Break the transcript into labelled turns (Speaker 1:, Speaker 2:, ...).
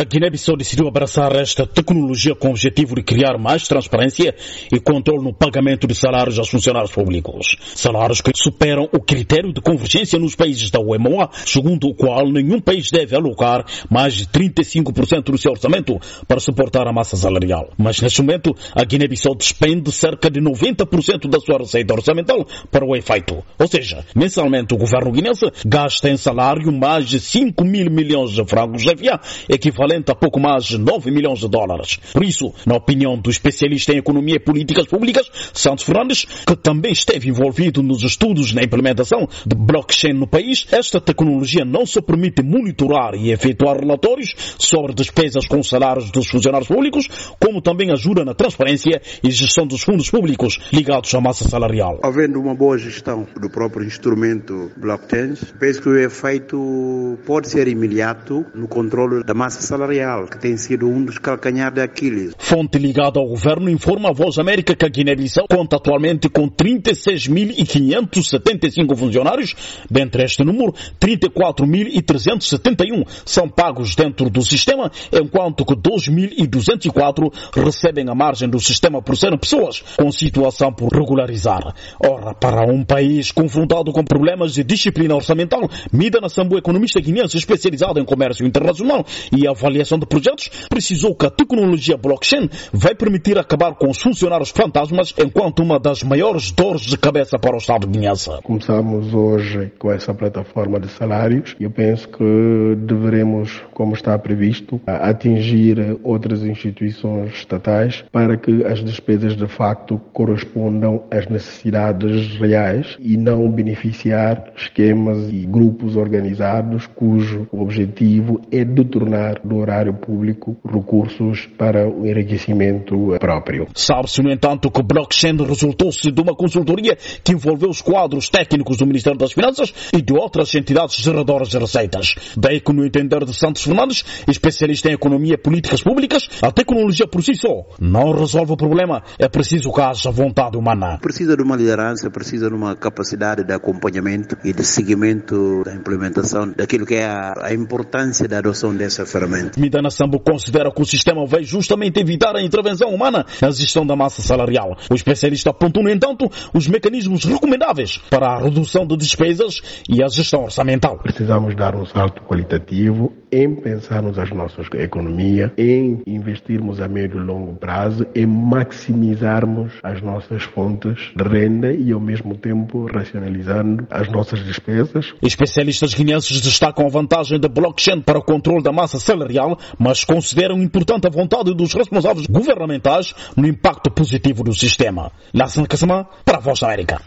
Speaker 1: A Guiné-Bissau decidiu abraçar esta tecnologia com o objetivo de criar mais transparência e controle no pagamento de salários aos funcionários públicos. Salários que superam o critério de convergência nos países da UEMOA, segundo o qual nenhum país deve alocar mais de 35% do seu orçamento para suportar a massa salarial. Mas neste momento, a Guiné-Bissau despende cerca de 90% da sua receita orçamental para o efeito. Ou seja, mensalmente o governo guinense gasta em salário mais de 5 mil milhões de francos CFA, equivalente a pouco mais de 9 milhões de dólares. Por isso, na opinião do especialista em economia e políticas públicas, Santos Fernandes, que também esteve envolvido nos estudos na implementação de blockchain no país, esta tecnologia não só permite monitorar e efetuar relatórios sobre despesas com salários dos funcionários públicos, como também ajuda na transparência e gestão dos fundos públicos ligados à massa salarial.
Speaker 2: Havendo uma boa gestão do próprio instrumento blockchain, penso que o efeito pode ser imediato no controle da massa salarial, que tem sido um dos calcanhares de Aquiles.
Speaker 1: Fonte ligada ao governo informa a Voz América que a Guiné-Bissau conta atualmente com 36.575 funcionários. Dentre este número, 34.371 são pagos dentro do sistema, enquanto que 2.204 recebem a margem do sistema por serem pessoas com situação por regularizar. Ora, para um país confrontado com problemas de disciplina orçamental, Midana Sambu, economista guinense especializado em comércio internacional e avaliação de projetos, precisou que a tecnologia blockchain vai permitir acabar com os funcionários fantasmas enquanto uma das maiores dores de cabeça para o Estado guinense.
Speaker 3: Começamos hoje com essa plataforma de salários e eu penso que deveremos, como está previsto, atingir outras instituições estatais para que as despesas de facto correspondam às necessidades reais e não beneficiar esquemas e grupos organizados cujo objetivo é de tornar do horário público recursos para o enriquecimento próprio.
Speaker 1: Sabe-se, no entanto, que o blockchain resultou-se de uma consultoria que envolveu os quadros técnicos do Ministério das Finanças e de outras entidades geradoras de receitas. Daí que, no entender de Santos Fernandes, especialista em economia e políticas públicas, a tecnologia por si só não resolve o problema. É preciso que haja vontade humana.
Speaker 2: Precisa de uma liderança, precisa de uma capacidade de acompanhamento e de seguimento da implementação daquilo que é a importância da adoção dessa ferramenta.
Speaker 1: Midana Sambu considera que o sistema vai justamente evitar a intervenção humana na gestão da massa salarial. O especialista apontou, no entanto, os mecanismos recomendáveis para a redução de despesas e a gestão orçamental.
Speaker 3: Precisamos dar um salto qualitativo em pensarmos as nossas economias, em investirmos a médio e longo prazo, em maximizarmos as nossas fontes de renda e, ao mesmo tempo, racionalizando as nossas despesas.
Speaker 1: Especialistas guineenses destacam a vantagem da blockchain para o controle da massa salarial, mas consideram importante a vontade dos responsáveis governamentais no impacto positivo do sistema. Lassana Kassama, para a Voz da América.